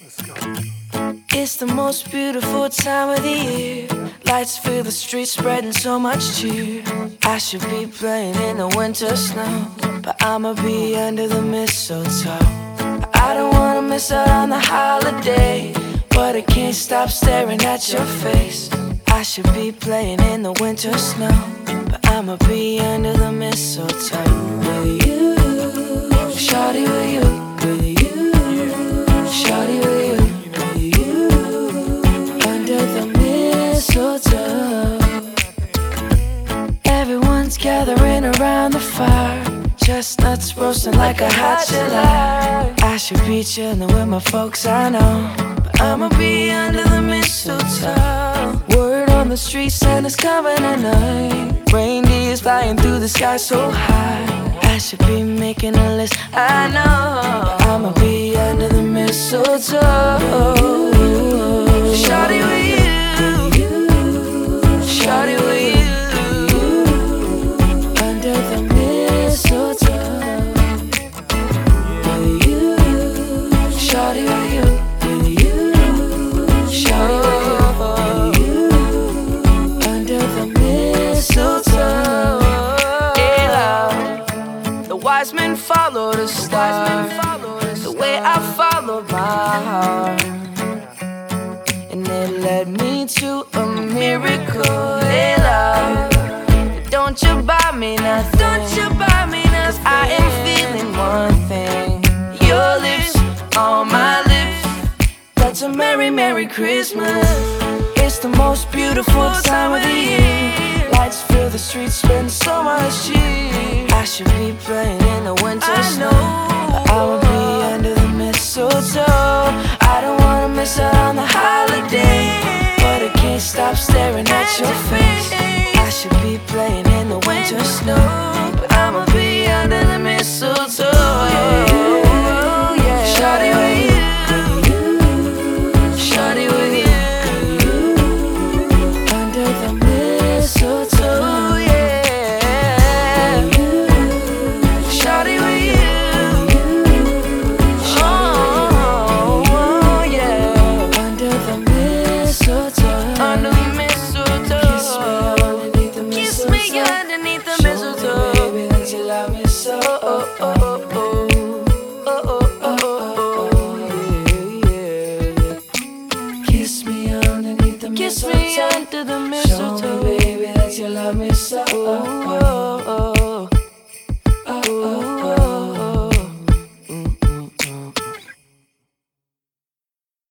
Let's go. It's the most beautiful time of the year. Lights fill the streets, spreading so much cheer. I should be playing in the winter snow, but I'ma be under the mistletoe. I don't wanna miss out on the holiday, but I can't stop staring at your face. I should be playing in the winter snow, but I'ma be under the mistletoe. With you, shawty, with you, with you, shawty, with you, with you, under the mistletoe. Everyone's gathering around the fire, chestnuts roasting like a hot July. I should be chilling with my folks, I know, but I'ma be under the mistletoe. Word on the street, Santa's coming tonight. Reindeer's flying through the sky so high. I should be making a list, I know, but I'ma be under the mistletoe. Shawty with you, shawty with you, under the mistletoe. With you, shawty with you, with you, shawty with you, under the mistletoe. Yeah, love. The wise men follow the star, the way I followed my heart, and it led me to a miracle. Hey, love, don't you buy me nothing, don't you buy me nothing, 'cause I am feeling one thing. Your lips on my lips, that's a merry, merry Christmas. It's the most beautiful time of the year. Lights fill the streets, spend so much cheer. I should be playing in the winter snow, but I'ma be under the mistletoe. I don't wanna miss out on the holiday, but I can't stop staring at your face. I should be playing in the winter snow, but I'ma be under the mistletoe.